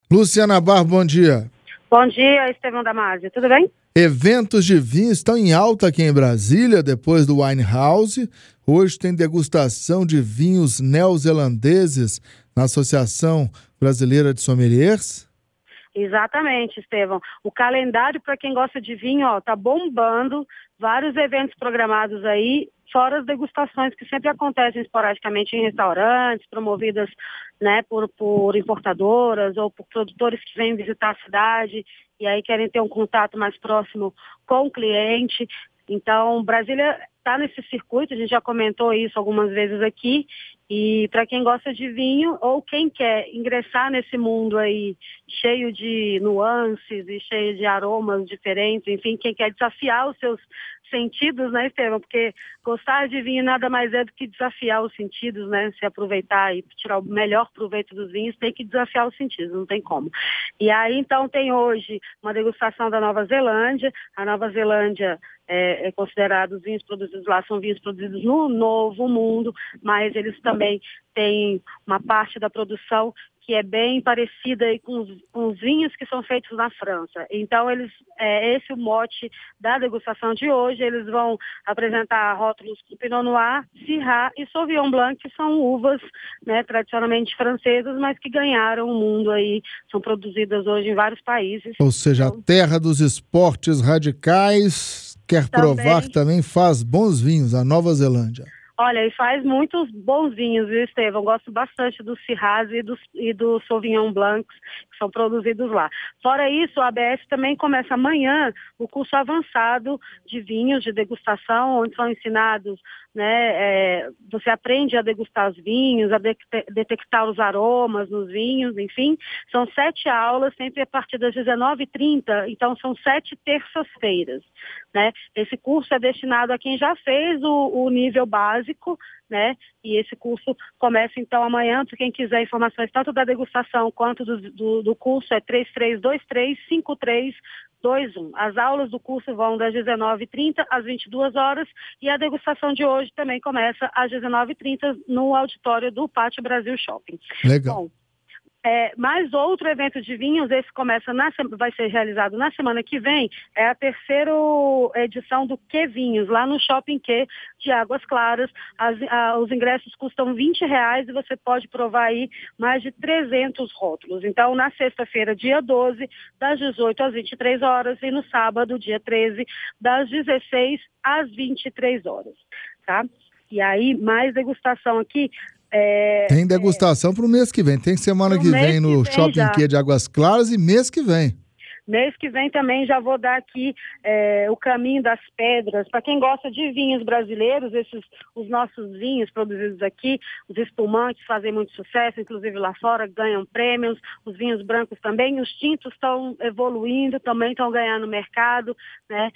Luciana Barro, bom dia. Bom dia, Estevão Damasio. Tudo bem? Eventos de vinho estão em alta aqui em Brasília, depois do Wine House. Hoje tem degustação de vinhos neozelandeses na Associação Brasileira de Sommeliers. Exatamente, Estevão. O calendário, para quem gosta de vinho, tá bombando. Vários eventos programados aí, fora as degustações que sempre acontecem esporadicamente em restaurantes, promovidas, né, por importadoras ou por produtores que vêm visitar a cidade e aí querem ter um contato mais próximo com o cliente. Então, Brasília está nesse circuito, a gente já comentou isso algumas vezes aqui, e para quem gosta de vinho ou quem quer ingressar nesse mundo aí cheio de nuances e cheio de aromas diferentes, enfim, quem quer desafiar os seus sentidos, né, Estevão? Porque gostar de vinho nada mais é do que desafiar os sentidos, né? Se aproveitar e tirar o melhor proveito dos vinhos, tem que desafiar os sentidos, não tem como. E aí, então, tem hoje uma degustação da Nova Zelândia. A Nova Zelândia é considerado, os vinhos produzidos lá são vinhos produzidos no Novo Mundo, mas eles também têm uma parte da produção que é bem parecida aí com os vinhos que são feitos na França. Então, esse é o mote da degustação de hoje. Eles vão apresentar rótulos com Pinot Noir, Syrah e Sauvignon Blanc, que são uvas, né, tradicionalmente francesas, mas que ganharam o mundo aí, são produzidas hoje em vários países. Ou seja, a terra dos esportes radicais, quer provar que também faz bons vinhos, a Nova Zelândia. Olha, e faz muitos bons vinhos, viu, Estevão? Gosto bastante dos Syrahs e do Sauvignon Blancs, que são produzidos lá. Fora isso, a ABS também começa amanhã o curso avançado de vinhos, de degustação, onde são ensinados, né, você aprende a degustar os vinhos, a detectar os aromas nos vinhos, enfim. São 7 aulas, sempre a partir das 19h30, então são 7 terças-feiras, né? Esse curso é destinado a quem já fez o nível básico, né? E esse curso começa então amanhã. Para quem quiser informações tanto da degustação quanto do curso, é 3323-5321. As aulas do curso vão das 19h30 às 22 horas e a degustação de hoje também começa às 19h30 no auditório do Pátio Brasil Shopping. Legal. Bom, mais outro evento de vinhos, esse vai ser realizado na semana que vem, é a terceira edição do Que Vinhos, lá no Shopping Que de Águas Claras. Os ingressos custam R$20 e você pode provar aí mais de 300 rótulos. Então, na sexta-feira, dia 12, das 18 às 23 horas e no sábado, dia 13, das 16 às 23 horas, tá? E aí, mais degustação aqui. Tem degustação para o mês que vem. Tem semana que vem no Shopping Que de Águas Claras e mês que vem. Mês que vem também já vou dar aqui o Caminho das Pedras. Para quem gosta de vinhos brasileiros, os nossos vinhos produzidos aqui, os espumantes fazem muito sucesso, inclusive lá fora, ganham prêmios, os vinhos brancos também, os tintos estão evoluindo, também estão ganhando mercado, né?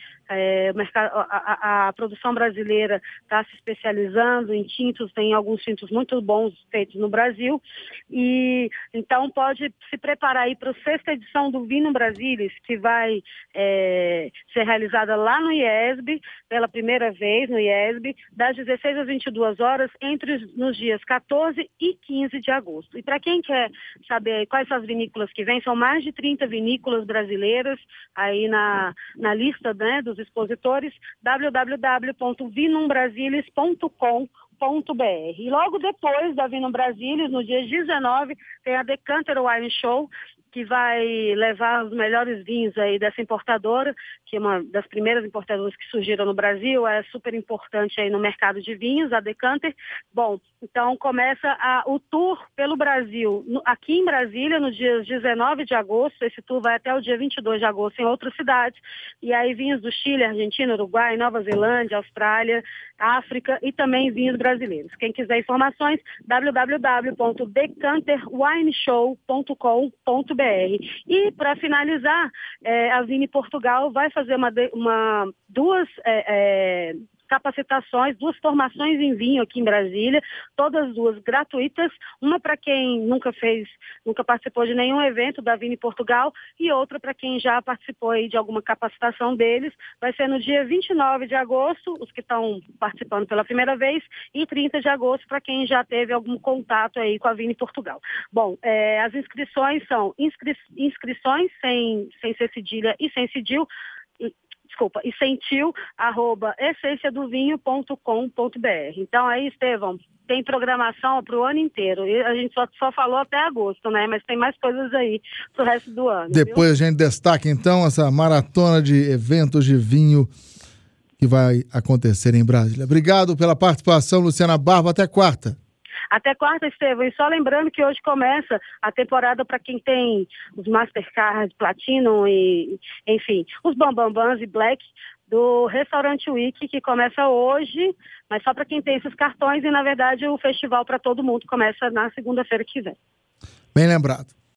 A produção brasileira está se especializando em tintos, tem alguns tintos muito bons feitos no Brasil, e então pode se preparar aí para a 6ª edição do Vinho Brasília, que vai ser realizada lá no IESB, pela primeira vez no IESB, das 16 às 22 horas, nos dias 14 e 15 de agosto. E para quem quer saber quais são as vinícolas que vêm, são mais de 30 vinícolas brasileiras aí na lista, né, dos expositores, www.vinumbrasilis.com.br. E logo depois da Vinum Brasilis, no dia 19, tem a Decanter Wine Show, que vai levar os melhores vinhos aí dessa importadora, que é uma das primeiras importadoras que surgiram no Brasil, é super importante aí no mercado de vinhos, a Decanter. Bom, então começa o tour pelo Brasil, aqui em Brasília, no dia 19 de agosto, esse tour vai até o dia 22 de agosto em outras cidades, e aí vinhos do Chile, Argentina, Uruguai, Nova Zelândia, Austrália, África e também vinhos brasileiros. Quem quiser informações, www.decanterwineshow.com.br. E, para finalizar, a Vini Portugal vai fazer duas capacitações, 2 formações em vinho aqui em Brasília, todas 2 gratuitas, uma para quem nunca participou de nenhum evento da Vini Portugal e outra para quem já participou aí de alguma capacitação deles. Vai ser no dia 29 de agosto, os que estão participando pela primeira vez, e 30 de agosto para quem já teve algum contato aí com a Vini Portugal. Bom, as inscrições são inscrições sem ser cedilha e sem cedil, e sem tio, @essenciadovinho.com.br. Então aí, Estevão, tem programação para o ano inteiro. E a gente só falou até agosto, né? Mas tem mais coisas aí pro resto do ano. Depois a gente destaca, então, essa maratona de eventos de vinho que vai acontecer em Brasília. Obrigado pela participação, Luciana Barba. Até quarta. Até quarta, Estevão. E só lembrando que hoje começa a temporada para quem tem os Mastercard, Platinum e, enfim, os Bambambans e Black do Restaurante Week, que começa hoje, mas só para quem tem esses cartões. E, na verdade, o festival para todo mundo começa na segunda-feira que vem. Bem lembrado.